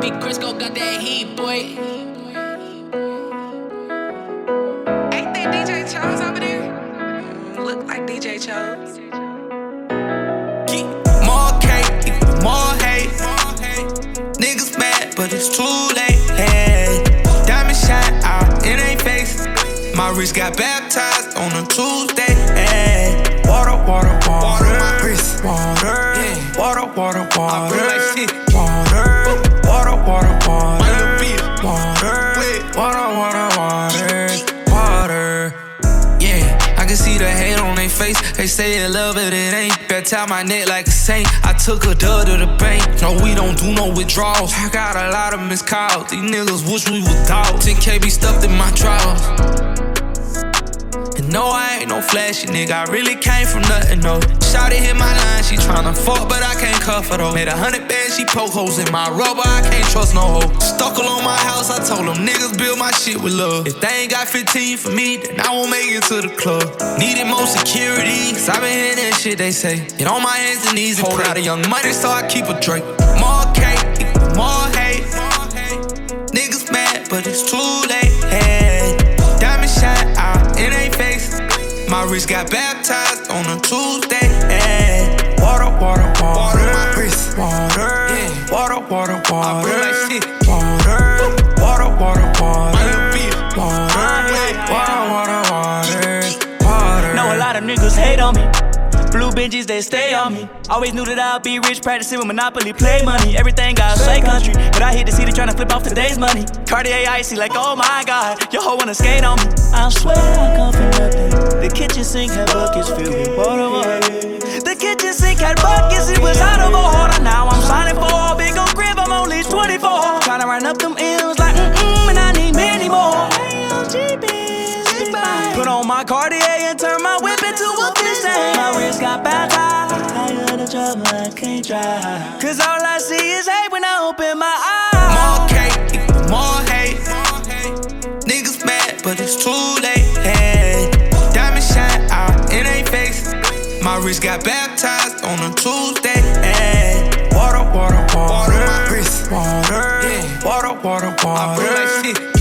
Big Crisco got that heat, boy. Ain't that DJ Chose over there? Look like DJ Chose. More cake, more hate. Niggas mad, but it's too late. Hey. Diamond shine out in their face. My wrist got baptized on a Tuesday. Hey. Water, water, water. My wrist, water. Yeah. Water, water, water. I feel like shit. Water, water, water, water. Water, water, water, water. Water. Yeah, I can see the hate on their face. They say they love it, it ain't. Better tie my neck like a saint. I took a dub to the bank. No, we don't do no withdrawals. I got a lot of missed calls. These niggas wish we was dogs. 10K be stuffed in my drawers. And no, I ain't no flashy nigga. I really came from nothing, no. Shawty hit my line, she tryna fuck, but I can't cuff her though. Made 100 bands, she poke holes in my rubber. I can't trust no hoe. Stuck along my house, I told them niggas build my shit with love. If they ain't got 15 for me, then I won't make it to the club. Needed more security, cause I been hearing that shit they say. Get on my hands and knees and hold out of young money, so I keep a Drake. More cake, more hate. Niggas mad, but it's too late. Hey. Diamond shine out in their face. My wrist got baptized on a Tuesday. Hey. Water, water, water. My wrist, water. Yeah. Water, water, water. I feel like shit. Water, water, water, water. Water, water. Know a lot of niggas hate on me. Blue Benjis, they stay on me. Always knew that I'd be rich, practicing with Monopoly, play money. Everything got slay country, but I hit the city tryna flip off today's money. Cartier icy, like oh my god, your hoe wanna skate on me. I swear I come from nothing. The kitchen sink had buckets filled with water. The kitchen sink had buckets, it was out of order. Now I'm signing for a big old crib, I'm only 24. Tryna run up them M's like and I need many more. Put on my Cartier and turn my whip into a fish tank. My wrist got baptized. Tired of trouble, I can't drive. Cause all I see is hate when I open my eyes. More cake, more hate. Niggas mad, but it's too late. Hey. Diamond shine out in their face. My wrist got baptized on a Tuesday. Hey. Water, water, water. My wrist, water. Yeah. Water, water, water. I feel like shit.